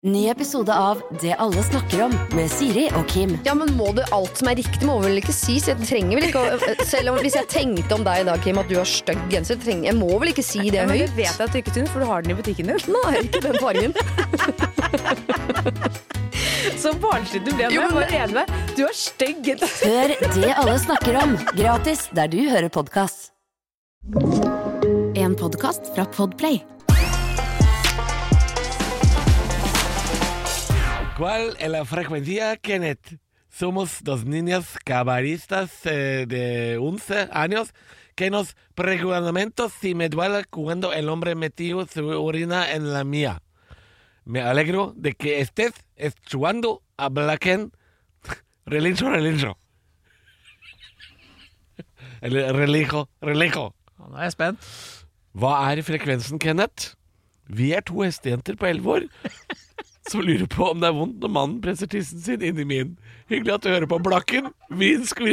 Ny episode av Det alle snakker om med Siri og Kim. Ja, men må du alt som riktig må vel ikke si? Så jeg trenger vel ikke selv om hvis jeg tenkte om deg I dag, Kim, at du har stygg genser, jeg må vel ikke si det høyt? Det vet jeg at du ikke synes, for du har den I butikken din. Nei, ikke den fargen. Så barnslig du ble med. Jeg var enig med. Du har stygg genser. Hør Det alle snakker om, gratis der du hører podcast. En podcast fra Podplay. ¿Cuál es la frecuencia, Kenneth? Somos dos niñas cabaristas de 11 años que nos preguntamos si me duele cuando el hombre metió su orina en la mía. Me alegro de que estés escuchando a Blacken. Relincho. Eller relijo. Nå jeg spent. Hva frekvensen, Kenneth? Vi to hestejenter på 11 år som lurer på om det vondt når mannen presser tissen sin inn I min. Hyggelig at du hører på Blakken. Vinsk.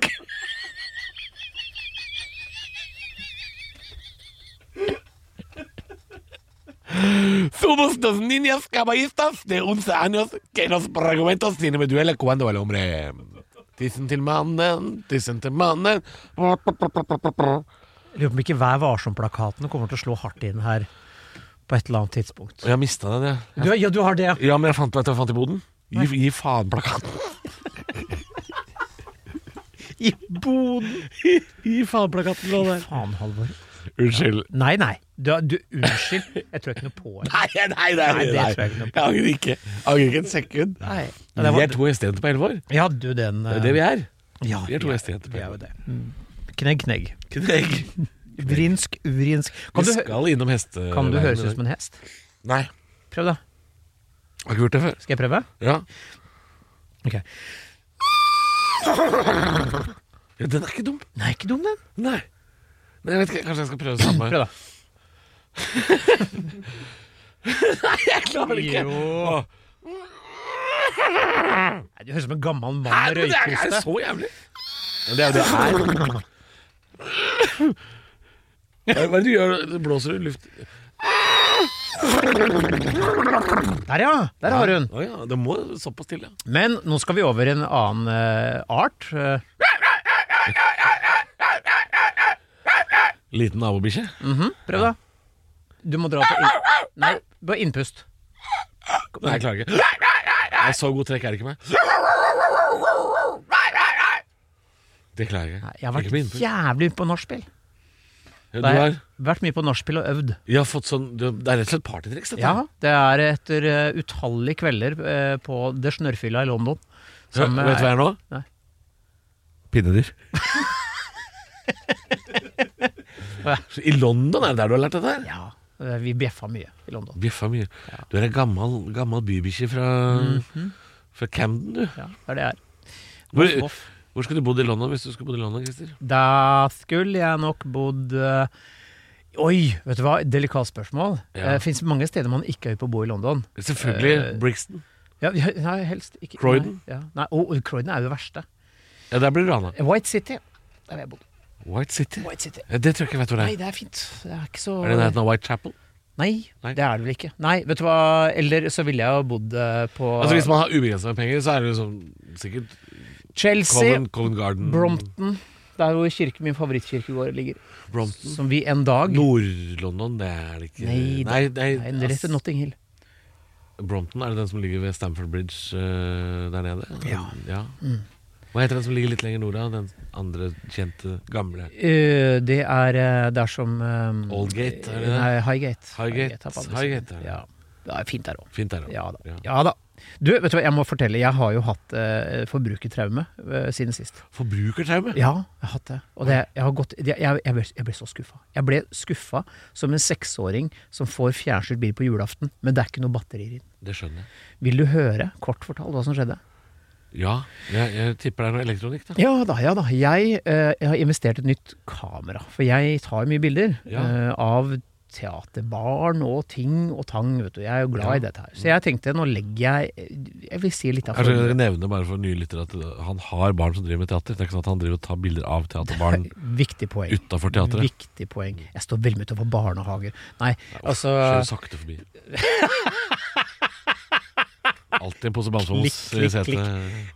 Somos dos niñas caballistas de 11 años que nos preguntamos si me duele cuando el hombre... Tissen til mannen. Jeg lurer på om ikke Vær varsom-plakaten kommer til å slå hardt inn her på et eller annet tidspunkt. Jeg mistet den, jeg. Ja, du har det. Ja, men jeg fant I boden. Gi faen plakaten. I boden. Gi faen plakaten nå der. Faen, Halvor. Unnskyld. Nei. Du unnskyld. Jeg tror ikke noe på det. Nei. det tror jeg ikke noe på. Jeg angrer ikke en sekund. Nei. Vi to hestejenter på 11 år. Ja, du den... Det det vi Ja, vi to hestejenter på vi 11 år. Det. Knegg. Vrinsk. Vi skal innom heste... Kan du høres ut som en hest? Nei. Prøv da. Har ikke gjort det før. Skal jeg prøve? Ja. Ok. Ja, den ikke dum. Nei, ikke dum den. Nei. Men jeg vet ikke, kanskje jeg skal prøve det samme. Prøv da. Nei, jeg klarer det ikke. Jo. Nei, du høres som en gammel mann med Det røykoste. så jævlig. Men det jo det Hva er det du gjør? Du blåser I luft. Der ja, der har hun. Åja, det må såpass til, ja. Men nå skal vi over I en annen art. Liten nabobikkje. Prøv da. Du må dra på Nei, bare innpust. Nei, jeg klarer ikke. Nei, så god trekk det ikke meg. Det klarer jeg ikke. Jeg har Ikke på vært innpust. jævlig på nachspiel. Ja, Jeg du har vært mye på nachspiel og øvd. Jeg har fått sånn, det rett og slett partytriks, dette. Ja, det etter utallige kvelder på Det Snørrfylla I London. Ja, vet du hva nå? Nei. Pinnedyr. Så I London det der du har lært dette her? Ja, vi bjeffa mye I London. Bjeffa mye. Du en gammel bybikkje fra Camden, du. Ja, det det Hvor skulle du bodd I London hvis du skulle bodd I London, Christer? Da skulle jeg nok bodd Oi, vet du hva? Delikat spørsmål. Ja. Finnes mange steder man ikke høy på å bo I London. Selvfølgelig Brixton. Ja, nei, helst ikke. Croydon? Nei, ja. Nei, Croydon jo det verste. Ja, der blir du rana. White City, der jeg bodd. White City? White City. Ja, det tror jeg ikke jeg vet hvor det Nei, det fint. Det ikke så... det nærheten av Whitechapel? Nei, Nei. det det vel ikke. Nei, vet du hva? Eller så ville jeg jo bodd på... Altså hvis man har ubegrenset med penger, så det jo sånn sikkert Chelsea, Covent Garden. Brompton. Der hvor min favorittkirkegård ligger. Brompton. Som vi en dag... Nord-London, det det ikke. Nei, rett til Notting Hill. Brompton, det den som ligger ved Stamford Bridge der nede? Ja. Hva heter den som ligger litt lenger nord av? Den andre kjente, gamle? Det der som... Oldgate, det? Nei, Highgate. Highgate, ja. Det fint der også. Fint der også. Ja da. Du, vet du hva, jeg må fortelle, jeg har jo hatt forbrukertraume siden sist. Forbrukertraume? Ja, jeg har hatt det. Og jeg ble så skuffet. Jeg ble skuffet som en 6-åring som får fjernstyrt bil på julaften, men det ikke noe batterier inn. Det skjønner jeg. Vil du høre, kort fortalt, hva som skjedde? Ja, jeg tipper det noe elektronikk da. Ja da. Jeg har investert et nytt kamera, for jeg tar mye bilder av teaterbarn og ting og tang, vet du. Jeg jo glad I dette her. Så jeg tenkte, nå legger jeg vil si litt av Kanskje dere nevner bare for nye lyttere at han har barn som driver med teater. Det ikke sånn at han driver og tar bilder av teaterbarn Viktig poeng. utenfor teateret. Viktig poeng. Jeg står veldig mye utenfor barnehager. Nei, altså... Kjører sakte forbi. Alltid en pose bamsemos i setet.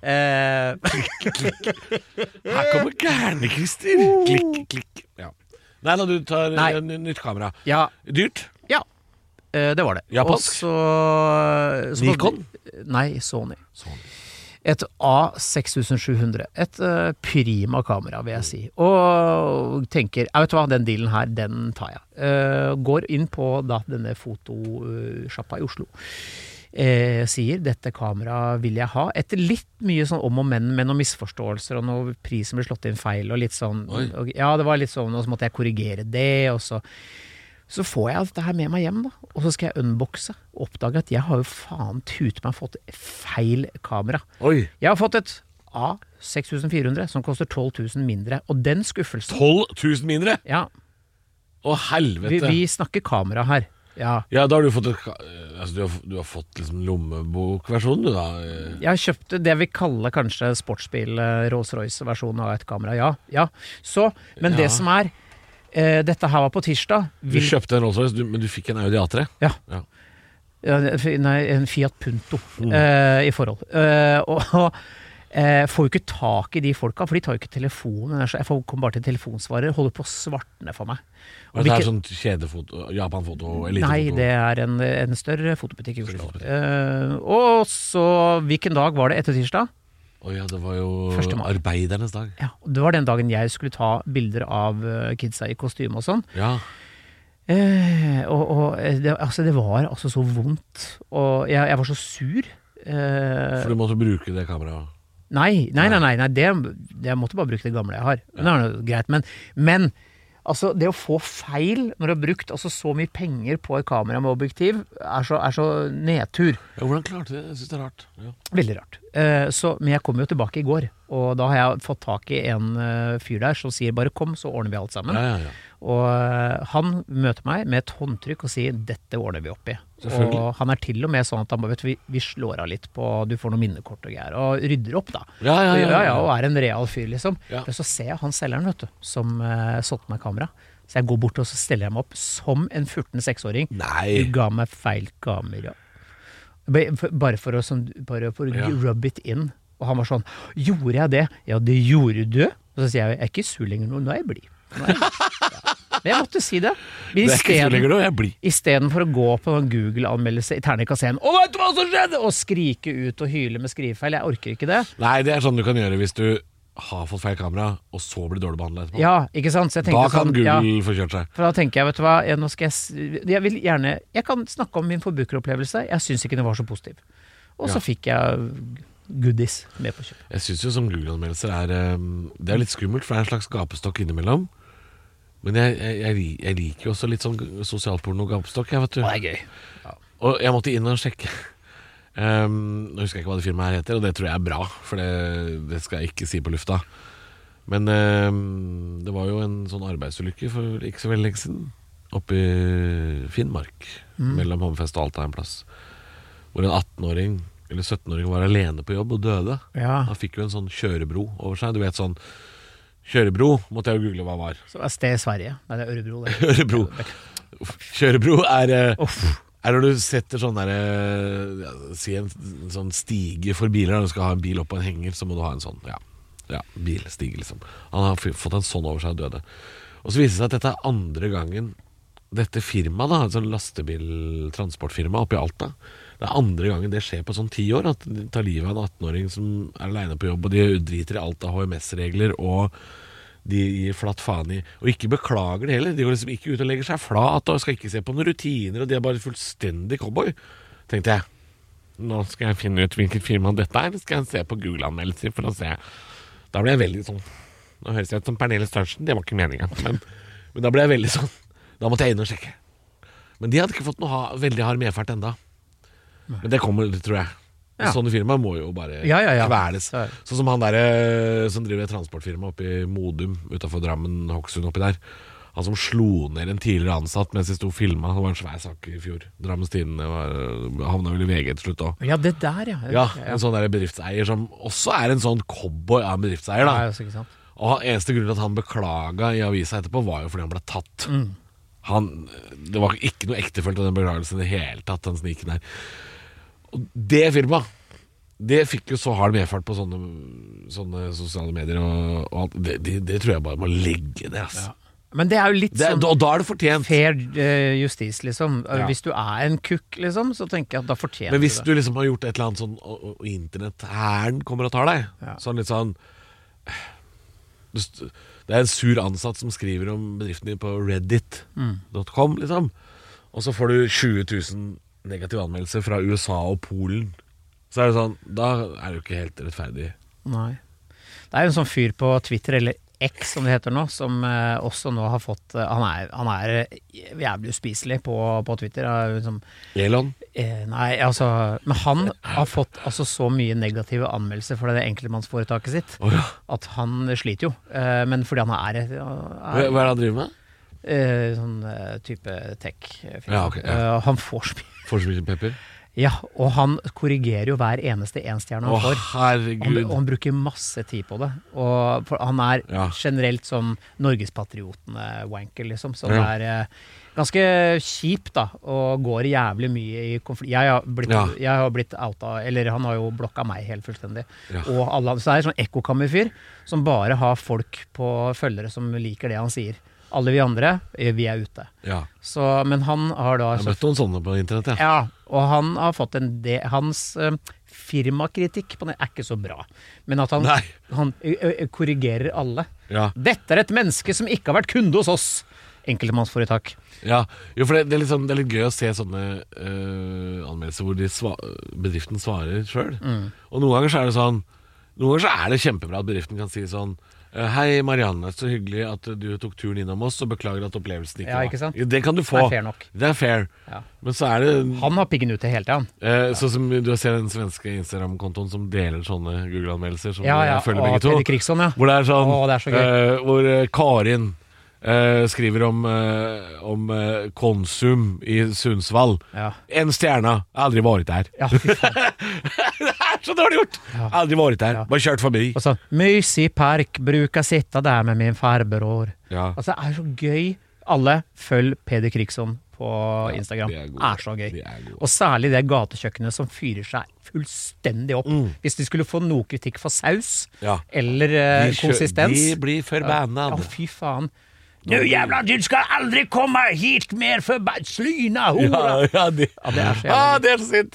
Her kommer gærne, Christer. Klikk, klikk. Ja. Nei, da du tar nytt kamera. Ja. Dyrt? Ja, det var det. Japansk? Nikon? Nei, Sony. Et A6700. Et prima kamera, vil jeg si. Og tenker, jeg vet hva, den dealen her, den tar jeg. Går inn på denne fotosjappa i Oslo. Sier, dette kamera vil jeg ha. Etter litt mye sånn om og men, med noen misforståelser, og når prisen ble slått inn feil, og litt sånn, ja, det var litt sånn, og så måtte jeg korrigere det, og så får jeg dette her med meg hjem da, og så skal jeg unboxe og oppdage at jeg har jo faen tut meg fått feil kamera. Oi. Jeg har fått et A6400 som koster 12 000 mindre, og den skuffelsen 12 000 mindre? Ja. Å helvete. Vi snakker kamera her. Ja, da har du fått du har fått liksom lommebokversjonen du da. Jeg har kjøpt det vi kaller kanskje sportsbil Rolls-Royce-versjonen av et kamera, ja. Så, men det som dette her var på tirsdag. Du kjøpte en Rolls-Royce, men du fikk en Audi A3? Ja. Nei, en Fiat Punto i forhold. Og får jo ikke tak i de folka, for de tar jo ikke telefonen. Jeg kommer bare til telefonsvarer, holder på å svartne for meg. Og det sånn kjedefoto, Japan-foto, elitefoto? Nei, det en større fotobutikk i Oslo. Og så, hvilken dag var det etter tirsdag? Ja, det var jo arbeidernes dag. Ja, det var den dagen jeg skulle ta bilder av kidsa i kostyme og sånn. Ja. Det var altså så vondt, og jeg var så sur. For du måtte bruke det kameraet? Nei, jeg måtte bare bruke det gamle jeg har. Det er noe greit, men altså, det å få feil når du har brukt altså, så mye penger på et kamera med objektiv er så nedtur. Ja, hvordan klarte du det? Jeg synes det er rart. Ja. Veldig rart. Men jeg kom jo tilbake i går, og da har jeg fått tak i en fyr der som sier bare kom, så ordner vi alt sammen. Ja. Og han møter meg med et håndtrykk og sier dette ordner vi opp i. Og han til og med sånn at han bare, vet du, vi slår av litt på, du får noen minnekort og greier, og rydder opp da. Ja, og en real fyr liksom. Ja. Så ser jeg han selgeren, vet du, som solgte meg kamera. Så jeg går bort og så steller jeg meg opp som en 14-6-åring. Nei! Du ga meg feil kamera. Bare for å rub it in. Og han var sånn, gjorde jeg det? Ja, det gjorde du. Og så sier jeg er ikke sur lenger nå, nå er jeg blid. Men jeg måtte si det. Det er ikke så lenger nå, jeg blir. I stedet for å gå på en Google-anmeldelse i terningkast 1 «Å, vet du hva som skjedde?» og skrike ut og hyle med skrivefeil. Jeg orker ikke det. Nei, det er sånn du kan gjøre hvis du har fått feil kamera, og så blir dårlig behandlet etterpå. Ja, ikke sant? Så jeg da kan Google få kjørt seg. For da tenker jeg, vet du hva, nå skal jeg kan snakke om min forbrukeropplevelse. Jeg synes ikke den var så positiv. Og så fikk jeg goodies med på kjøp. Jeg synes jo som Google-anmeldelser det er litt skummelt, for det er en slags gapestokk innimellom. Men jeg liker jo også litt sånn sosialporno-gapestokk, jeg vet du. Det er gøy. Ja. Og jeg måtte inn og sjekke. Nå husker jeg ikke hva det firmaet her heter, og det tror jeg er bra, for det skal jeg ikke si på lufta. Men det var jo en sånn arbeidsulykke for ikke så veldig lenge siden, oppe i Finnmark, mellom Hammerfest og Alta en plass, hvor en 18-åring eller 17-åring var alene på jobb og døde. Ja. Han fikk jo en sånn kjørebro over seg. Du vet sånn, kjørebro måtte jeg jo google hva var. Så sted i Sverige. Nei, det er Ørebro. Ørebro. Kjørebro er når du setter sånn der, si en sånn stige for biler. Når du skal ha en bil opp på en henger, så må du ha en sånn, bilstige liksom. Han har fått en sånn over seg og døde. Og så viser det seg at dette er andre gangen dette firmaet da, en sånn lastebiltransportfirma oppe i Alta, det er andre gangen det skjer på sånn 10 år, at de tar livet av en 18-åring som er alene på jobb, og de driter i alt av HMS-regler, og de gir flatt faen i, og ikke beklager det heller. De går liksom ikke ut og legger seg flat, og skal ikke se på noen rutiner, og de er bare fullstendig cowboy. Tenkte jeg, nå skal jeg finne ut hvilket firma dette er, skal jeg se på Google-anmeldelser for å se. Da ble jeg veldig sånn, nå høres jeg ut som Pernille Størsen, det var ikke meningen, men da ble jeg veldig sånn, da måtte jeg inn og sjekke. Men de hadde ikke fått noe veldig hard medfart enda. Men det kommer, tror jeg. Sånne firmaer må jo bare kveles. Sånn som han der som driver et transportfirma oppe i Modum utenfor Drammen, Hokksund oppi der. Han som slo ned en tidligere ansatt mens de sto og filmet. Det var en svær sak i fjor. Drammens Tidende havna vel i VG til slutt også. Ja, det der, en sånn der bedriftseier som også er en sånn cowboy av en bedriftseier da. Ja, ikke sant. Og eneste grunn til at han beklaget i avisa etterpå var jo fordi han ble tatt. Det var ikke noe ektefølt av den beklagelsen i det hele tatt, den sniken der. Og det firmaet, det fikk jo så hard medfart på sånne sosiale medier og alt. Det tror jeg bare må legge ned, altså. Ja. Men det er jo litt sånn og da er det fortjent. fair justis, liksom. Ja. Hvis du er en kukk, liksom, så tenker jeg at da fortjener Men hvis du du liksom har gjort et eller annet sånn, og internett-hæren kommer og tar deg, sånn litt sånn det er en sur ansatt som skriver om bedriften din på reddit.com, liksom. Og så får du 20 000 negative anmeldelser fra USA og Polen. Så er det sånn, da er det jo ikke helt rettferdig. Nei. Det er jo en sånn fyr på Twitter, eller X som det heter nå, som også nå har fått han er jævlig uspiselig på Twitter. Liksom, Elon? Nei, altså, men han har fått altså, så mye negative anmeldelser for det enkeltmannsforetaket sitt, at han sliter jo. Men fordi han er Hva er det han driver med? Sånn type tech. Ja, okay, Han får så mye pepper? Ja, og han korrigerer jo hver eneste enstjerne han får. Herregud. Og han bruker masse tid på det. Og for han er generelt som norgespatriotene-wanker, liksom. Som er ganske kjip, da. Og går jævlig mye i konflikt. Jeg har blitt outa, eller han har jo blokka meg helt fullstendig. Og alle, så er det sånn ekkokammerfyr som bare har folk på følgere som liker det han sier. Alle vi andre, vi er ute. Så, men han har da... Jeg har møtt noen sånne på internett, Ja, og han har fått hans firmakritikk på det er ikke så bra. Men at han korrigerer alle. Dette er et menneske som ikke har vært kunde hos oss. Enkeltmannsforetak. Ja, jo, for det er litt gøy å se sånne anmeldelser hvor bedriften svarer selv. Og noen ganger så er det sånn, noen ganger så er det kjempebra at bedriften kan si sånn, hei Marianne, så hyggelig at du tok turen innom oss, og beklager at opplevelsen ikke var. Ikke sant? Det kan du få. Det er fair nok. Det er fair. Men så er det... Han har piggen ute hele tiden. Sånn som du ser den svenske Instagram-kontoen som deler sånne Google-anmeldelser, som jeg følger og begge to. Peder Krigsson, Hvor det er sånn, det er så gøy. Hvor Karin skriver om Konsum i Sundsvall. En stjerne, jeg har aldri vært der. Ja, fy faen. Det er så dårlig gjort. Jeg har aldri vært der, bare kjørt forbi. Og så, mysig park, bruker sitte der med min farbror. Altså, det er så gøy. Alle følg Peder Krigsson på Instagram. Det er så gøy. Og særlig det gatekjøkkenet som fyrer seg fullstendig opp. Hvis de skulle få noe kritikk for saus, eller konsistens. De blir forbanna. Ja, fy faen. Nu jävlar, du skal aldri komme hit mer slyna hora. Det er så jævlig. Det er så sint.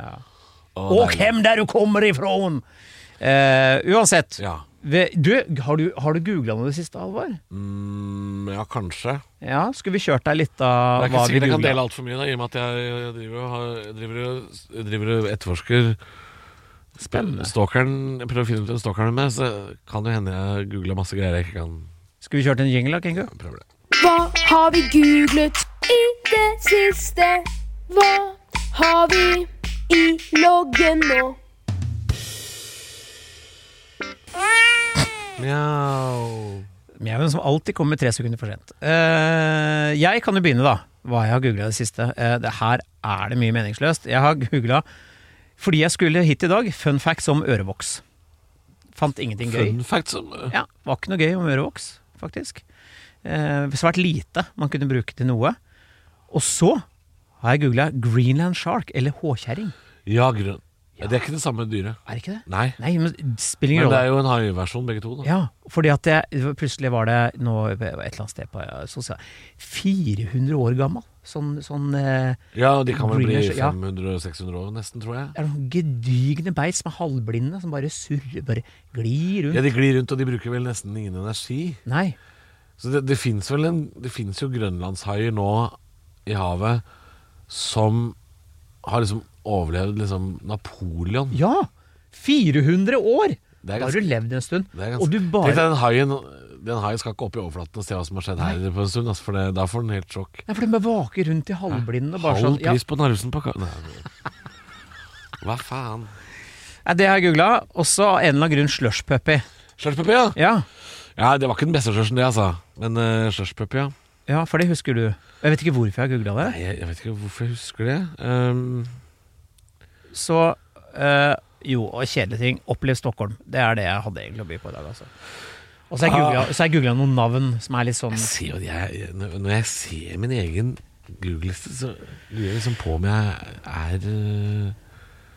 Åk hem der du kommer ifrån. Uansett. Har du googlet noe det siste, Alvar? Ja, kanskje. Ja, skulle vi kjørt deg litt av hva vi googlet? Det er ikke sikkert jeg kan dele alt for mye da, i og med at jeg driver og etterforsker stalkeren. Jeg prøver å finne ut hvem stalkeren med, så kan det hende jeg googler masse greier jeg ikke kan. Skal vi kjøre til en jingle da, Kengo? Prøv det. Hva har vi googlet i det siste? Hva har vi i loggen nå? Mjauen som alltid kommer 3 sekunder for sent. Jeg kan jo begynne da, hva jeg har googlet det siste. Det her er det mye meningsløst. Jeg har googlet, fordi jeg skulle hit i dag, fun facts om ørevoks. Fant ingenting gøy. Fun facts om... Ja, var ikke noe gøy om ørevoks, faktisk. Svært lite man kunne bruke til noe. Og så har jeg googlet Greenland Shark, eller håkjæring. Ja, grønn. Det er ikke det samme dyret. Er det ikke det? Nei, men spiller ingen rolle. Men det er jo en haiversjon begge to da. Ja, fordi at plutselig var det nå et eller annet sted på 400 år gammel. Ja, de kan vel bli 500-600 år nesten, tror jeg. Det er noen gedigne beis som er halvblinde, som bare surrer, bare glir rundt. Ja, de glir rundt, og de bruker vel nesten ingen energi. Nei. Så det finnes jo grønlandshaier nå i havet som har liksom overlevd liksom Napoleon. Ja, 400 år! Da har du levd en stund. Og du bare... Den haien skal ikke opp i overflaten og se hva som har skjedd her på en stund, for da får den helt sjokk. Nei, for den bare vaker rundt i halvblinde. Halv pris på Narvesen på Hva faen? Det har jeg googlet. Også av en eller annen grunn slushpuppy. Slushpuppy, ja? Ja, det var ikke den beste slushen det, altså. Men slushpuppy, ja. Ja, for det husker du. Jeg vet ikke hvorfor jeg googlet det. Nei, jeg vet ikke hvorfor jeg husker det. Så, jo, og kjedelige ting. Opplev Stockholm. Det er det jeg hadde egentlig å by på i dag, altså. Og så har jeg googlet noen navn som er litt sånn... Når jeg ser min egen Google-liste, så lurer jeg liksom på om jeg er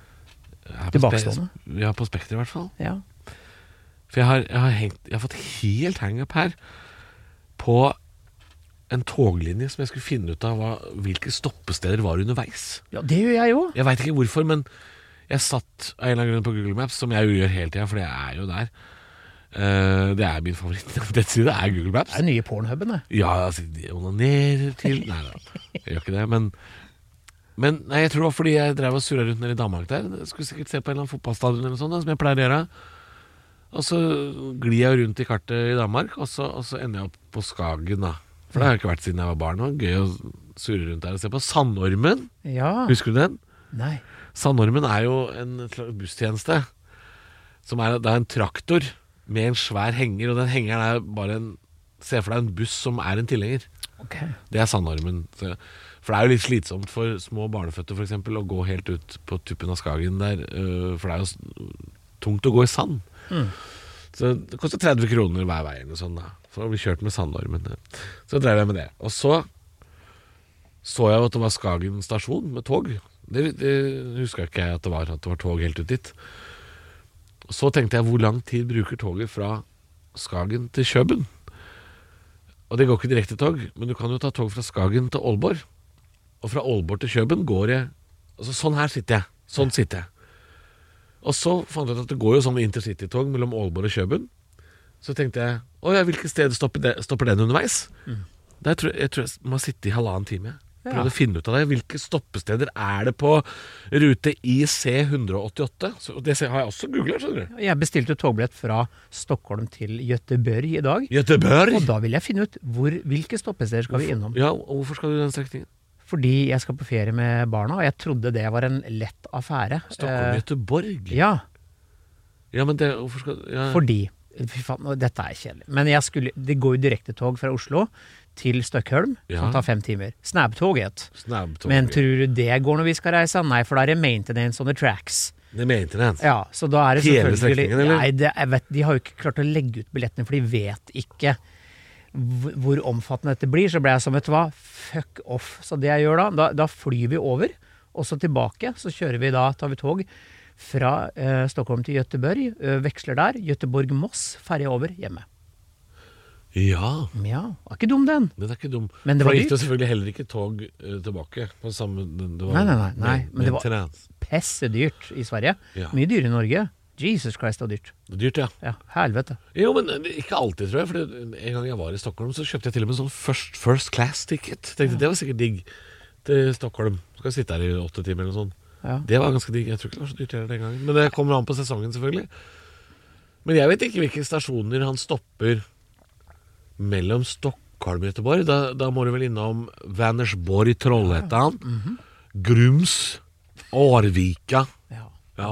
Tilbakestående. Ja, på Spekter i hvert fall. Ja. For jeg har fått helt hang-up her på en toglinje som jeg skulle finne ut av hvilke stoppesteder var underveis. Ja, det gjør jeg jo. Jeg vet ikke hvorfor, men jeg satt av en eller annen grunn på Google Maps, som jeg jo gjør hele tiden, for jeg er jo der. Det er min favoritt-nettside, er Google Maps. Det er den nye Pornhuben, det. Ja, altså, de onanerer til... Nei, jeg gjør ikke det, men nei, jeg tror det var fordi jeg drev og surret rundt nede i Danmark der. Jeg skulle sikkert se på en eller annen fotballstadion eller noe sånt, som jeg pleier å gjøre. Og så glir jeg rundt i kartet i Danmark, og så ender jeg opp på Skagen, da. For det har jeg ikke vært siden jeg var barn. Og gøy å surre rundt der og se på Sandormen. Ja. Husker du den? Nei. Sandormen er jo en busstjeneste som er en traktor med en svær henger, og den hengeren er bare se for deg en buss som er en tilhenger. Okay. Det er Sandormen. For det er jo litt slitsomt for små barnefødte for eksempel, å gå helt ut på tuppen av Skagen der, for det er jo tungt å gå i sand. Så det koster 30 kroner hver vei eller sånn da, for å bli kjørt med Sandormen. Så drev jeg med det. Og så jeg at det var Skagen stasjon med tog. Det husker jeg ikke at det var tog helt ut dit. Og så tenkte jeg, hvor lang tid bruker toget fra Skagen til Kjøben? Og det går ikke direkte tog, men du kan jo ta tog fra Skagen til Aalborg. Og fra Aalborg til Kjøben går jeg, altså sånn her sitter jeg, sånn sitter jeg. Og så fant jeg ut at det går jo sånn intercity-tog mellom Aalborg og Kjøben. Så tenkte jeg, hvilke steder stopper den underveis? Jeg tror jeg må sitte i 1,5 time. Prøvde å finne ut av det. Hvilke stoppesteder er det på rute IC188? Så det har jeg også googlet, skjønner du. Jeg bestilte togbillett fra Stockholm til Göteborg i dag. Göteborg? Og da vil jeg finne ut hvilke stoppesteder skal vi innom. Ja, og hvorfor skal du den strekningen? Fordi jeg skal på ferie med barna, og jeg trodde det var en lett affære. Stockholm-Göteborg? Ja. Ja, men hvorfor skal... Ja. Fordi, fy faen, dette er kjedelig. Men det går jo direkte tog fra Oslo til Stockholm, som tar 5 timer. Snabbtoget. Men tror du det går når vi skal reise? Nei, for da er det maintenance on the tracks. Det er maintenance? Ja, så da er det hele strekningen, eller? Nei, de har jo ikke klart å legge ut billettene, for de vet ikke hvor omfattende dette blir. Så ble jeg som, vet du hva, fuck off. Så det jeg gjør da flyr vi over, og så tilbake, så tar vi tog fra Stockholm til Göteborg, veksler der, Göteborg-Moss, ferdig over, hjemme. Ja. Ja, var ikke dum den. Den er ikke dum. Men det var dyrt. Gikk det selvfølgelig heller ikke tog tilbake på samme... Nei, men det var pessedyrt i Sverige. Ja. Mye dyr i Norge. Jesus Christ, det var dyrt. Det er dyrt, ja. Ja, helvete. Jo, men ikke alltid, tror jeg. For en gang jeg var i Stockholm, så kjøpte jeg til og med sånn first class ticket. Tenkte det var sikkert digg til Stockholm. Skal jeg sitte her i 8 timer eller noe sånt. Ja. Det var ganske digg. Jeg tror ikke det var så dyrt den gangen. Men det kommer an på sesongen, selvfølgelig. Men jeg vet ikke hvilke stasjoner han stopper mellom Stockholm og Göteborg. Da må du vel innom Vänersborg, Trollhättan, Grums, Arvika. Ja.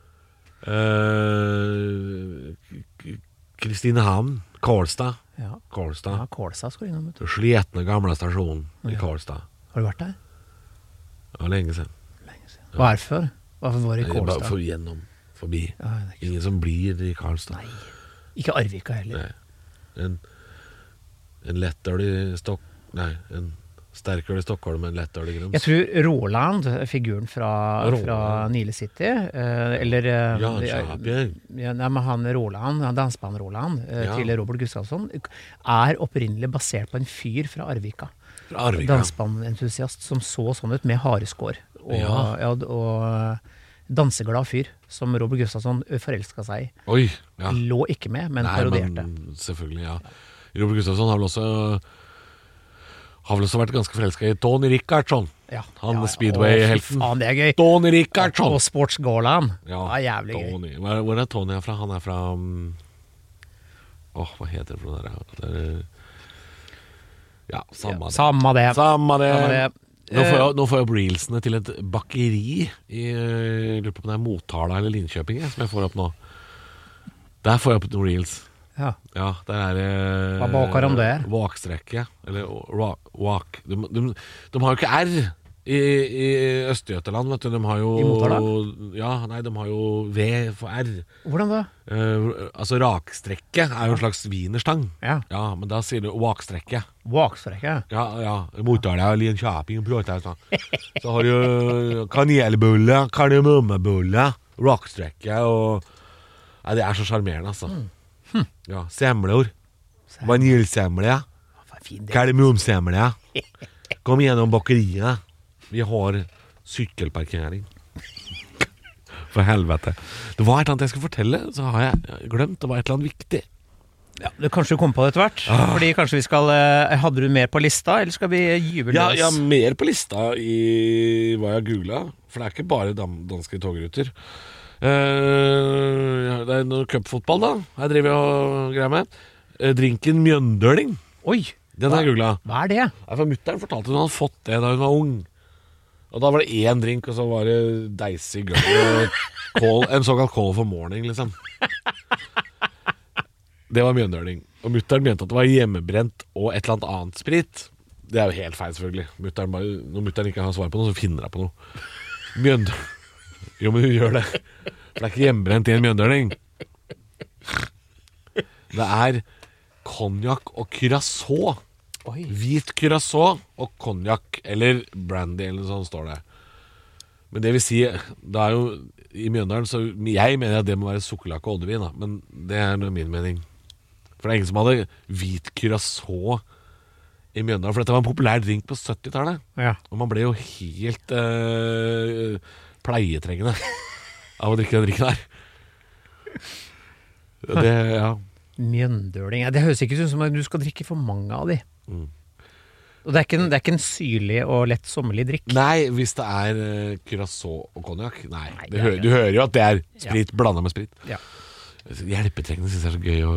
Kristinehamn, Karlstad. Ja, Karlstad skal du innom. Sletne gamle stasjon i Karlstad. Har du vært der? Ja, lenge siden. Hvorfor? Hvorfor var det i Karlstad? Bare forbi. Ja, ingen som blir i Karlstad. Nei, ikke Arvika heller. Nei. En lettøl i en sterkøl i Stockholm, en lettøl i Grums. Jeg tror Roland, figuren fra Nile City, eller... Nei, men han Roland, dansband Roland, til Robert Gustafsson, er opprinnelig basert på en fyr fra Arvika. Dansbandentusiast som så sånn ut med hareskår. Og danseglad fyr som Robert Gustafsson forelsket seg i. Oi, ja. Lå ikke med, men parodierte. Men selvfølgelig, ja. Robert Gustafsson har vel også vært ganske forelsket i Tony Rickardsson. Ja. Han Speedway-helten. Faen, det er gøy. Tony Rickardsson. Og sportsgålen. Ja, jævlig Tony. Gøy. Hvor er Tony fra? Han er fra... hva heter det for noe der? Ja, samme det. Nå får jeg opp reelsene til et bakeri jeg lurer på om det er Motala eller Linköping som jeg får opp nå. Der får jeg opp noen reels. Ja, der er det... Hva baker de der? Vakstrekke, eller wak. De har jo ikke R i Øst-Götaland, vet du. De har jo... I Motala? Ja, nei, de har jo V for R. Hvordan da? Altså rakstrekke er jo en slags wienerstang. Ja, men da sier du vakstrekke. Vakstrekke? Ja. Motala, Linköping, så har du kanelbulle, kardemummebulle. rockstrekke og Nei, det så charmerende, altså. Ja, semler. Vaniljesemler, ja. Kardemomsemler, ja. Kom gjennom bakeriet. Vi har sykkelparkering. For helvete. Det var et eller annet jeg skulle fortelle, så har jeg glemt. Det var et eller annet viktig. Ja, du kanskje kom på det etter hvert. Fordi kanskje vi skal hadde du mer på lista, eller skal vi gyve løs? Ja, mer på lista i hva jeg googlet. For det ikke bare danske togruter. Det noe cupfotball da. Her driver jeg og greier med. Drinken Mjøndøling. Oi! Den har jeg googlet. Hva det? For mutteren fortalte hun hadde fått det da hun var ung. Og da var det 1 drink, og så var det deisig girl. En såkalt call for morning, liksom. Det var Mjøndøling. Og mutteren mente at det var hjemmebrent og et eller annet sprit. Det jo helt feil, selvfølgelig. Når mutteren ikke har svar på noe, så finner jeg på noe. Jo, men hun gjør det. For det ikke hjemmebrent i en Mjøndøling. Det konjakk og curacao. Hvit curacao og konjakk eller brandy eller noe sånt står det. Men det vil si, det jo i Mjøndalen, så jeg mener at det må være sukkerlake og oddevin da. Men det min mening. For det ingen som hadde hvit curacao i Mjøndalen, for dette var en populær drink på 70-tallet. Ja. Og man ble jo helt pleietrengende av å drikke den drikken her. Det, ja. Mjøndøling, det høres ikke ut som at du skal drikke for mange av de. Og det ikke en syrlig og lett sommerlig drikk. Nei, hvis det curacao og konjakk. Nei, du hører jo at det sprit blandet med sprit. Ja. Hjelpetrengende synes jeg så gøy.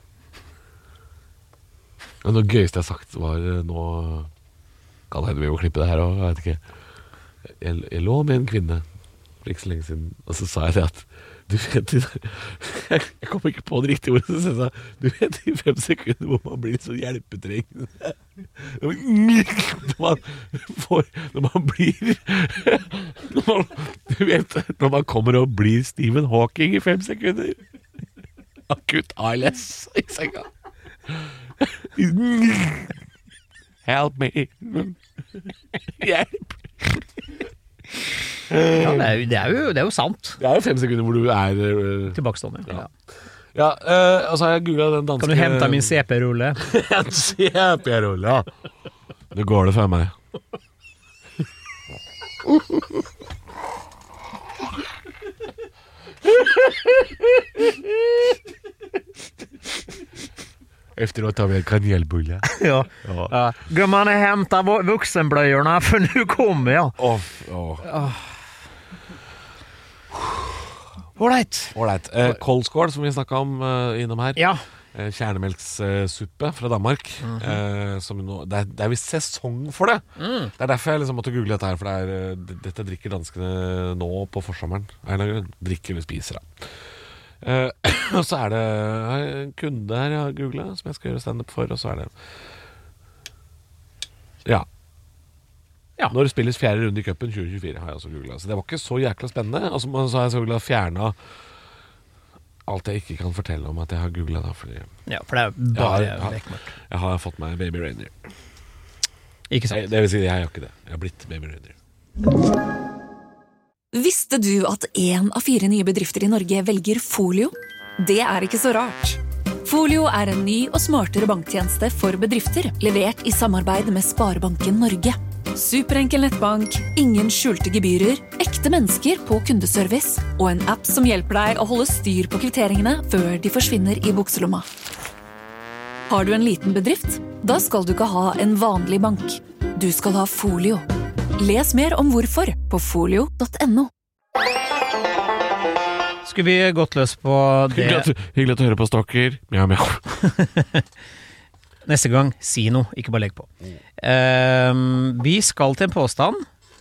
Og det gøyeste jeg har sagt var nå kan hende vi må klippe det her også, jeg vet ikke. Jeg lå med en kvinne for ikke så lenge siden, og så sa jeg det at du vet, jeg kom ikke på det riktige ordet, så jeg sa, du vet i 5 sekunder hvor man blir så hjelpetrengende. Når man blir du vet, når man kommer og blir Stephen Hawking i 5 sekunder. Akutt ALS i senga. Help me. Hjelp. Ja, det jo sant. Det jo 5 sekunder hvor du tilbakestående. Ja, og så har jeg googlet den danske. Kan du hente min CP-rulle? En CP-rulle, ja. Nå går det for meg. Efteråt tar vi en kanelbulle. Ja. Går man hämta vuxenblöjorna för nu kommer jag. Alright. Koldskål som vi snakket om innom her. Ja. Kjernemelkssuppe fra Danmark. Som nå, det visst sesong for det. Det derfor jeg liksom måtte google dette her, for dette drikker danskene nå på forsommeren. Drikker eller spiser da. Og så det en kunde her jeg har googlet som jeg skal gjøre stand-up for, og så det ja. Når det spilles 4. runde i cupen 2024 har jeg også googlet, så det var ikke så jækla spennende. Og så har jeg selvfølgelig fjernet alt jeg ikke kan fortelle om at jeg har googlet da, fordi ja, for det bare jeg har fått meg Baby Reindeer. Ikke sant? Det vil si, jeg har ikke det. Jeg har blitt Baby Reindeer. Visste du at 1 av 4 nye bedrifter i Norge velger Folio? Det ikke så rart. Folio en ny og smartere banktjeneste for bedrifter, levert i samarbeid med Sparebanken Norge. Superenkel nettbank, ingen skjulte gebyrer, ekte mennesker på kundeservice og en app som hjelper deg å holde styr på kvitteringene før de forsvinner i bukselomma. Har du en liten bedrift? Da skal du ikke ha en vanlig bank. Du skal ha Folio. Les mer om hvorfor på folio.no. Skulle vi gått løs på det? Hyggelig at du hører på Stokker. Mjau, mjau. Neste gang, si noe, ikke bare legg på. Vi skal til en påstand.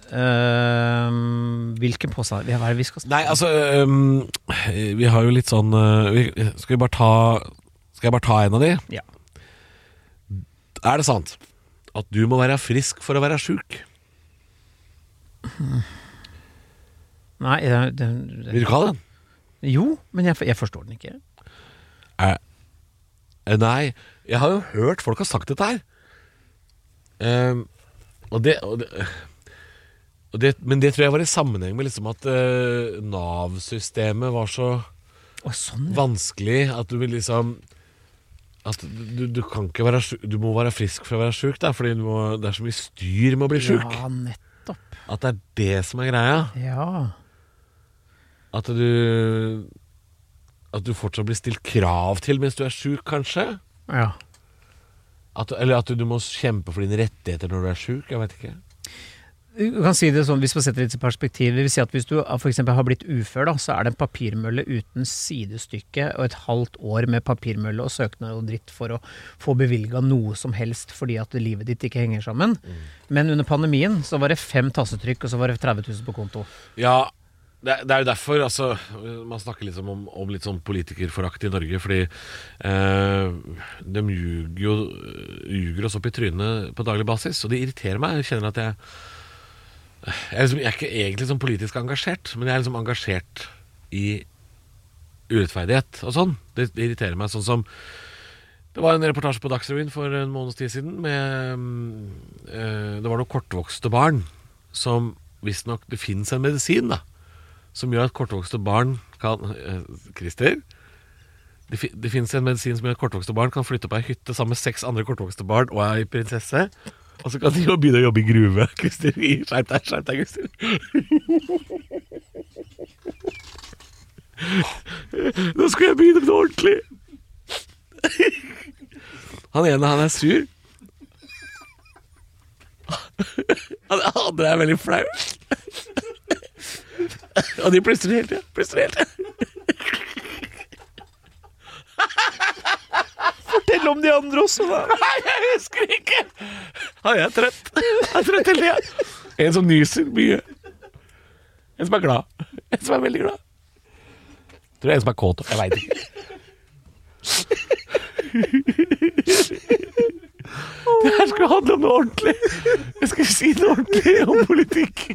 Hvilken påstand? Hva det vi skal Nei, altså vi har jo litt sånn skal jeg bare ta en av de? Ja. Det sant at du må være frisk for å være syk? Nei, vil du ikke ha den? Jo, men jeg forstår den ikke. Nei, jeg har jo hørt folk har sagt dette her. Og det Men det tror jeg var i sammenheng med liksom at NAV-systemet var så vanskelig at du vil liksom at du kan ikke være syk, du må være frisk for å være syk da, fordi det så mye styr med å bli syk. Ja, nettopp. At det det som greia. Ja. At du fortsatt blir stilt krav til mens du syk, kanskje. Ja. Eller at du må kjempe for dine rettigheter når du syk, jeg vet ikke. Du kan si det sånn, hvis man setter litt i perspektiv, det vil si at hvis du for eksempel har blitt ufør da, så det en papirmølle uten sidestykke og et halvt år med papirmølle og søknad og dritt for å få bevilget noe som helst fordi at livet ditt ikke henger sammen. Men under pandemien så var det 5 tassetrykk og så var det 30 000 på konto. Ja, det jo derfor, altså, man snakker liksom om litt sånn politikerforakt i Norge, fordi de ljuger oss opp i trynet på daglig basis, og det irriterer meg. Jeg kjenner at jeg er ikke egentlig sånn politisk engasjert, men jeg liksom engasjert i urettferdighet og sånn. Det irriterer meg, sånn som det var en reportasje på Dagsrevyen for en måneds tid siden med det var noen kortvokste barn som visstnok det finnes en medisin da som gjør at kortvokste barn kan Christer, det finnes en medisin som gjør at kortvokste barn kan flytte på ei hytte sammen med 6 andre kortvokste barn og ei prinsesse. Og så kan de jo begynne å jobbe i gruve. Christer, skjerp deg, Christer. Nå skal jeg begynne med det ordentlig. Han ene, han sur. Han andre veldig flau. Og de plystrer helt, ja. Fortell om de andre også, da. Nei, jeg husker ikke. Jeg er trøtt. Hele tiden. En som nyser mye. En som glad. En som veldig glad. Tror jeg en som kåt. Jeg vet ikke. Det her skal handle om noe ordentlig. Jeg skal si noe ordentlig om politikk.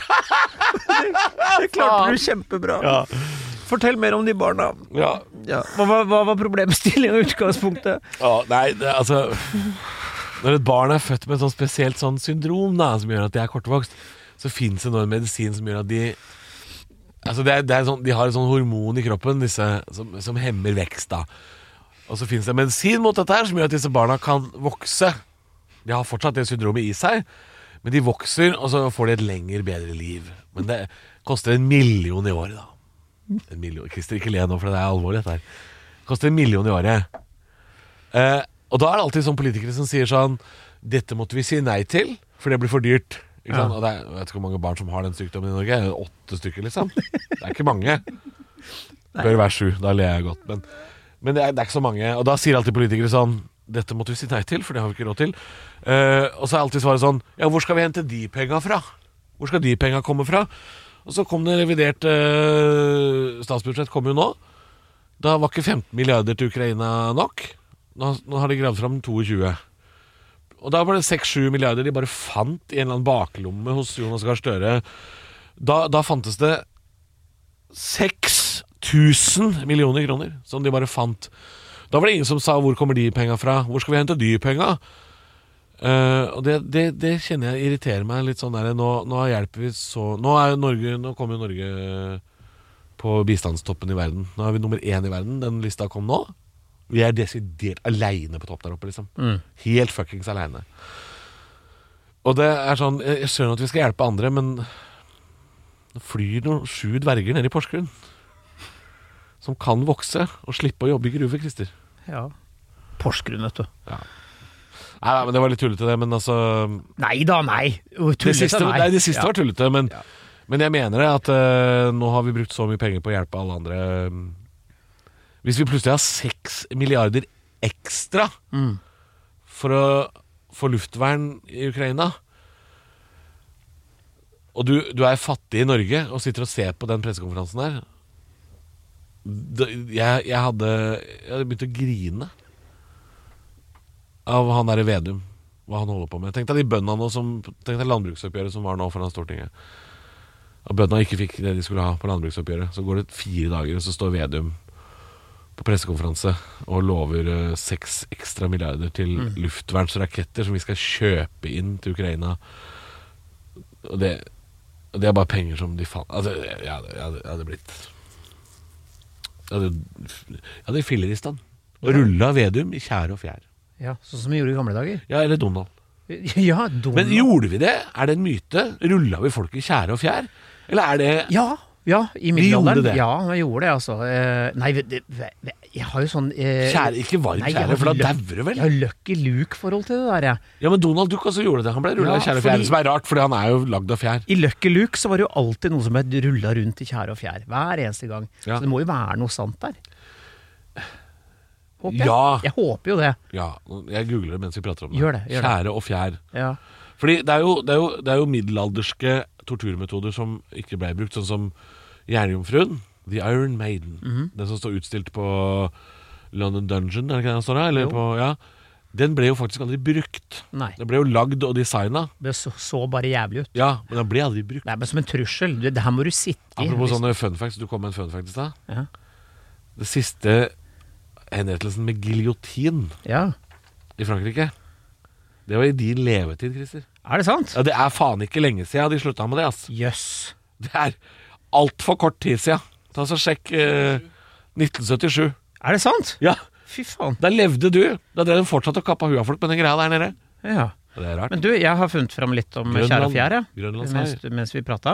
Det klarte du kjempebra. Ja. Fortell mer om de barna. Ja. Hva var problemstillingen og utgangspunktet? Ja, nei, altså når et barn født med et sånt spesielt sånn syndrom da, som gjør at de kortvokst, så finnes det nå en medisin som gjør at de altså det sånn, de har et sånn hormon i kroppen disse, som hemmer vekst da. Og så finnes det en medisin mot dette her som gjør at disse barna kan vokse. De har fortsatt det syndromet i seg, men de vokser, og så får de et lenger, bedre liv. Men det koster 1 million i året da. 1 million. Christer, ikke le nå, for det alvorlig dette her. Det koster 1 million i året. Og da det alltid sånn politikere som sier sånn, dette måtte vi si nei til, for det blir for dyrt. Ikke sant? Og jeg vet ikke hvor mange barn som har den sykdommen i Norge. 8 stykker liksom. Det ikke mange. Bør være 7, da ler jeg godt. Men det ikke så mange. Og da sier alltid politikere sånn, dette måtte vi si nei til, for det har vi ikke råd til. Og så alltid svaret sånn, ja, hvor skal vi hente de penga fra? Hvor skal de penga komme fra? Og så kom det revidert statsbudsjett kom jo nå. Da var ikke 15 milliarder til Ukraina nok. Nå har de gravd fram 22. Og da var det 6-7 milliarder de bare fant i en eller annen baklomme hos Jonas Gahr Støre. Da fantes det 6 000 millioner kroner som de bare fant. Da var det ingen som sa hvor kommer de penga fra? Hvor skal vi hente de penga? Og det kjenner jeg irriterer meg litt sånn der. Nå hjelper vi så nå kommer jo Norge på bistandstoppen i verden. Nå er vi nummer 1 i verden. Den lista kom nå. Vi desidert alene på topp der oppe liksom. Helt fuckings alene. Og det sånn, jeg skjønner at vi skal hjelpe andre, men det flyr noen 7 dverger ned i Porsgrunn som kan vokse og slippe å jobbe i gruve, Christer. Ja, Porsgrunn, vet du. Ja. Nei, men det var litt tullete det, men altså Neida, nei. Det siste var tullete, men jeg mener det at nå har vi brukt så mye penger på å hjelpe alle andre. Hvis vi plutselig har 6 milliarder ekstra for å få luftvern i Ukraina, og du fattig i Norge og sitter og ser på den pressekonferansen der, jeg hadde begynt å grine av han der i Vedum, hva han holder på med. Tenk deg de bøndene tenk deg landbruksoppgjøret som var nå foran Stortinget. Og bøndene ikke fikk det de skulle ha på landbruksoppgjøret. Så går det 4 dager, og så står Vedum på pressekonferanse og lover 6 ekstra milliarder til luftvernsraketter som vi skal kjøpe inn til Ukraina. Og Det er bare penger som de faen altså, jeg hadde blitt Jeg hadde fillerista og rulla Vedum i kjære og fjær. Ja, sånn som vi gjorde i gamle dager. Ja, eller Donald. Ja, Donald. Men gjorde vi det? Er det en myte? Rulla vi folk i kjære og fjær? Eller er det Ja, i middelalderen. gjorde det? Ja, vi gjorde det, altså. Nei, jeg har jo sånn Kjære, ikke varm kjære, for da dauer du vel? Jeg har Lucky Luke-forhold til det der, jeg. Ja, men Donald Duck også gjorde det. Han ble rulla i kjære og fjær, som er rart, fordi han er jo lagd av fjær. I Lucky Luke så var det jo alltid noe som ble rulla rundt i kjære og fjær. Hver eneste gang. Ja. Så det må jo være noe sant der. Håper jeg. Ja. Jeg håper jo det. Ja, jeg googler det mens vi prater om det. Gjør det. Kjære og fjær. Ja. Fordi det er jo middelalderske torturmetoder som ikke ble brukt, sånn som Jernjomfruen, The Iron Maiden, den som står utstilt på London Dungeon, er det ikke den står der? Eller den ble jo faktisk aldri brukt. Nei. Den ble jo lagd og designet. Det så bare jævlig ut. Ja, men den ble aldri brukt. Det er bare som en trussel. Det her må du sitte i. Apropos sånne fun facts, du kom med en fun fact i sted. Ja. Det siste henrettelsen med giljotin i Frankrike, det var i din levetid, Christer. Er det sant? Ja, det er faen ikke lenge siden de slutta med det, ass. Jøss. Det er alt for kort tid siden. Ta så sjekk 1977. Er det sant? Ja, Fy faen. da levde du. Da drev de fortsatt og kappa huet av folk med den greia der nede. Ja. Det er rart. Men du, jeg har funnet fram litt om kjære og fjær, mens vi pratet.